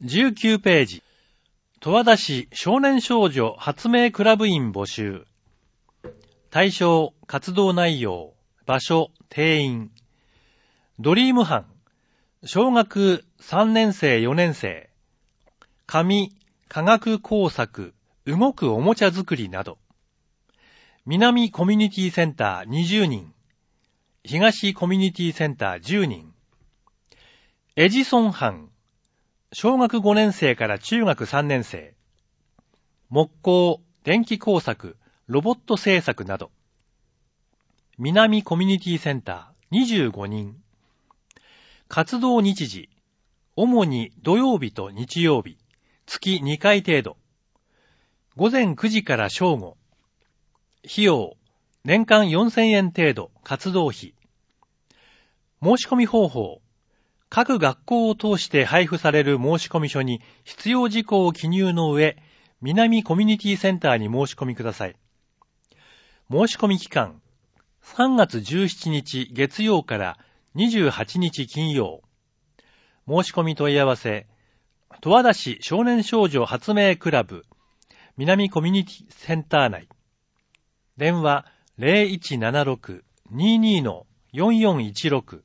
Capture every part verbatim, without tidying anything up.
じゅうきゅうページ。十和田市少年少女発明クラブ員募集。対象、活動内容、場所、定員。ドリーム班、小学さんねん生よねん生。紙、科学工作、動くおもちゃ作りなど。南コミュニティセンターにじゅうにん。東コミュニティセンターじゅうにん。エジソン班、小学ごねん生から中学さんねん生。木工、電気工作、ロボット製作など。南コミュニティセンターにじゅうごにん。活動日時、主に土曜日と日曜日、月にかい程度。午前くじから正午。費用、年間よんせんえん程度、活動費。申し込み方法、各学校を通して配布される申込書に必要事項を記入の上、南コミュニティセンターに申し込みください。申し込み期間、さんがつじゅうしちにち月曜からにじゅうはちにち金曜。申し込み問い合わせ、十和田市少年少女発明クラブ、南コミュニティセンター内。電話 ゼロいちななろく にーにー よんよんいちろく。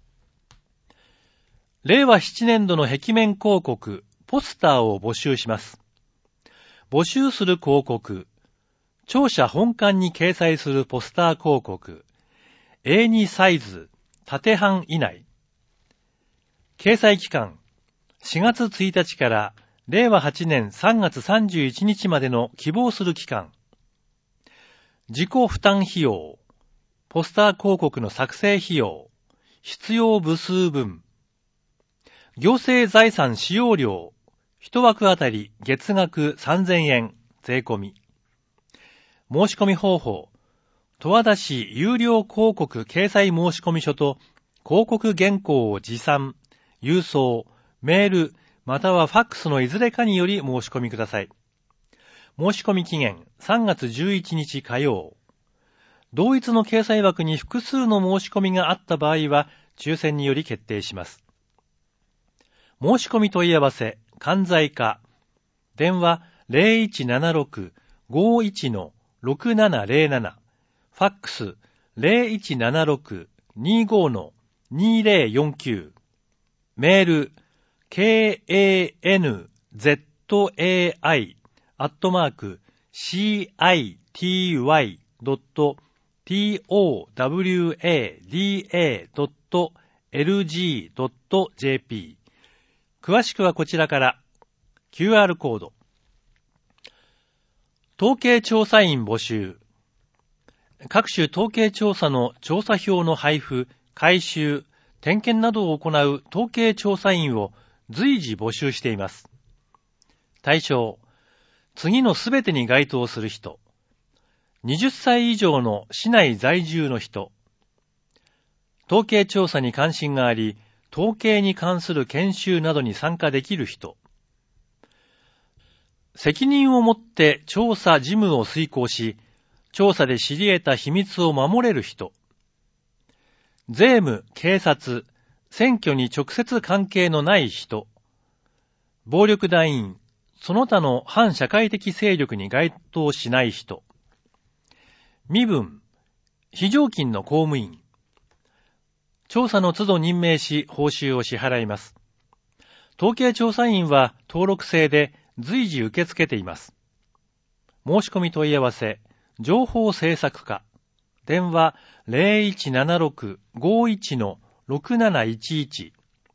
れいわななねん度の壁面広告、ポスターを募集します。募集する広告、庁舎本館に掲載するポスター広告、エーツー サイズ、縦版以内。掲載期間、しがつついたちかられいわはちねんさんがつさんじゅういちにちまでの希望する期間。自己負担費用、ポスター広告の作成費用、必要部数分。行政財産使用料、一枠あたり月額さんぜんえん、税込み。申し込み方法、十和田市有料広告掲載申込書と広告原稿を持参、郵送、メール、またはファックスのいずれかにより申し込みください。申し込み期限さんがつじゅういちにち火曜。同一の掲載枠に複数の申し込みがあった場合は抽選により決定します。申し込み問い合わせ、関西課。電話 ゼロいちななろく ごーいち ろくななゼロなな。ファックス ゼロいちななろく にーごー にーゼロよんきゅう。メール ケーエーエヌゼットエーアイ アットマーク シーアイティーワイ ドット トワダ ドット エルジー ドット ジェーピー。詳しくはこちらから キューアール コード。統計調査員募集。各種統計調査の調査票の配布、回収、点検などを行う統計調査員を随時募集しています。対象、次のすべてに該当する人。はたち以上の市内在住の人。統計調査に関心があり、統計に関する研修などに参加できる人。責任を持って調査事務を遂行し、調査で知り得た秘密を守れる人。税務、警察、選挙に直接関係のない人。暴力団員、その他の反社会的勢力に該当しない人。身分、非常勤の公務員。調査の都度任命し、報酬を支払います。統計調査員は登録制で随時受け付けています。申し込み問い合わせ、情報制作課。電話 ゼロいちななろく ごーいち ろくなないちいち。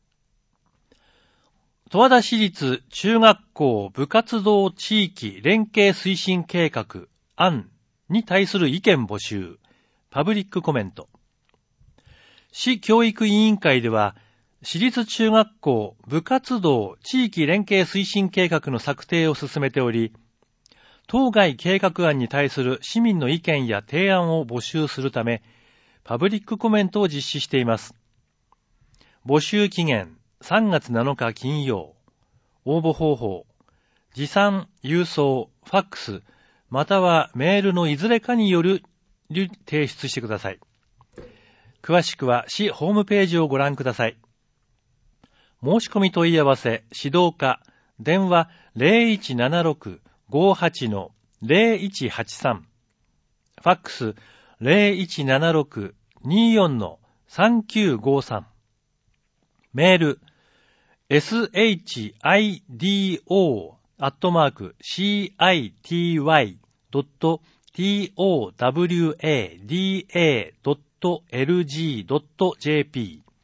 十和田市立中学校部活動地域連携推進計画案に対する意見募集。パブリックコメント。市教育委員会では、市立中学校部活動地域連携推進計画の策定を進めており、当該計画案に対する市民の意見や提案を募集するため、パブリックコメントを実施しています。募集期限さんがつなのか金曜。応募方法、持参、郵送、ファックス、またはメールのいずれかによる提出してください。詳しくは市ホームページをご覧ください。 申し込み問い合わせ、指導課、電話 ゼロいちななろく ごーはち ゼロいちはちさん、ファックス ゼロいちななろく にーよん さんきゅうごさん、メール エスエイチアイディーオー アットマーク シーアイティーワイ ドット トワダドット エルジー ドット ジェーピー。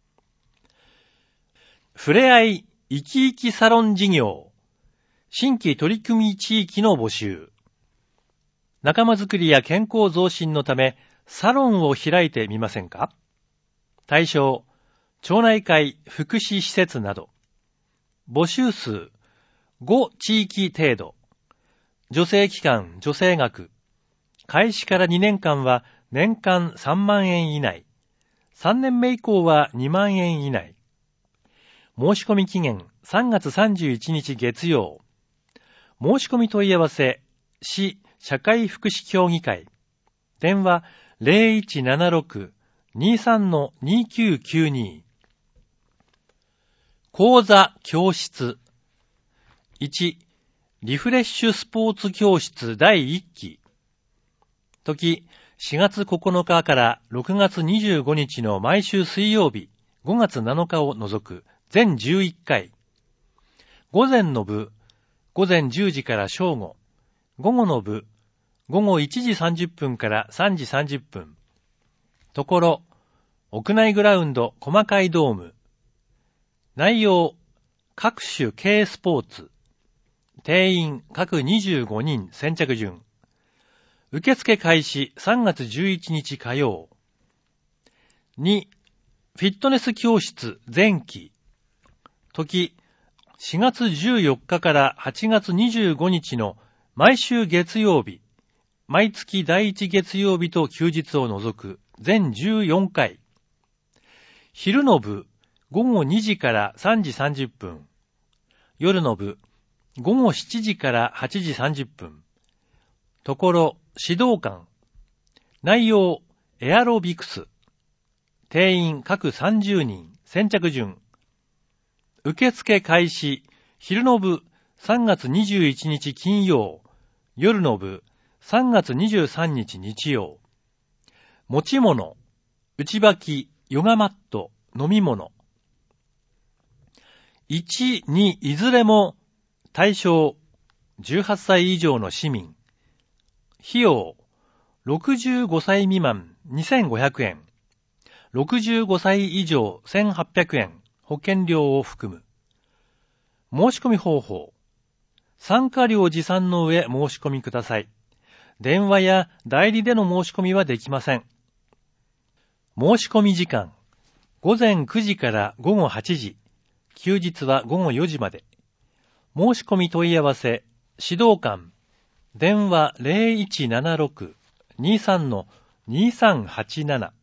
ふれあい生き生きサロン事業新規取り組み地域の募集。仲間づくりや健康増進のためサロンを開いてみませんか？対象、町内会、福祉施設など。募集数、ご地域程度。助成期間、助成額。開始からにねんかんは年間さんまんえん以内。さんねんめ以降はにまんえん以内。申し込み期限さんがつさんじゅういちにち月曜。申し込み問い合わせ、市社会福祉協議会。電話 ゼロいちななろく にーさん にーきゅうきゅうに。講座教室。いち、リフレッシュスポーツ教室だいいっき。時、しがつここのかからろくがつにじゅうごにちの毎週水曜日、ごがつなのかを除く全じゅういっかい。午前の部、午前じゅうじから正午。午後の部、午後いちじさんじゅっぷんからさんじさんじゅっぷん。ところ、屋内グラウンド細かいドーム。内容、各種軽スポーツ。定員各にじゅうごにん先着順。受付開始さんがつじゅういちにち火曜。に、フィットネス教室前期。時、しがつじゅうよっかからはちがつにじゅうごにちの毎週月曜日、毎月だいいち月曜日と休日を除く全じゅうよんかい。昼の部、ごごにじからさんじさんじゅっぷん。夜の部、ごごしちじからはちじさんじゅっぷん。ところ、指導官。内容、エアロビクス。定員各さんじゅうにん、先着順。受付開始、昼の部、さんがつにじゅういちにち金曜。夜の部、さんがつにじゅうさんにち日曜。持ち物、内履き、ヨガマット、飲み物。いち、にいずれも対象じゅうはっさい以上の市民。費用ろくじゅうごさい未満にせんごひゃくえん。ろくじゅうごさい以上せんはっぴゃくえん。保険料を含む。申し込み方法。参加料持参の上申し込みください。電話や代理での申し込みはできません。申し込み時間。ごぜんくじからごごはちじ。休日はごごよじまで。申し込み問い合わせ、指導官、電話 ゼロいちななろく にーさん にーさんはちなな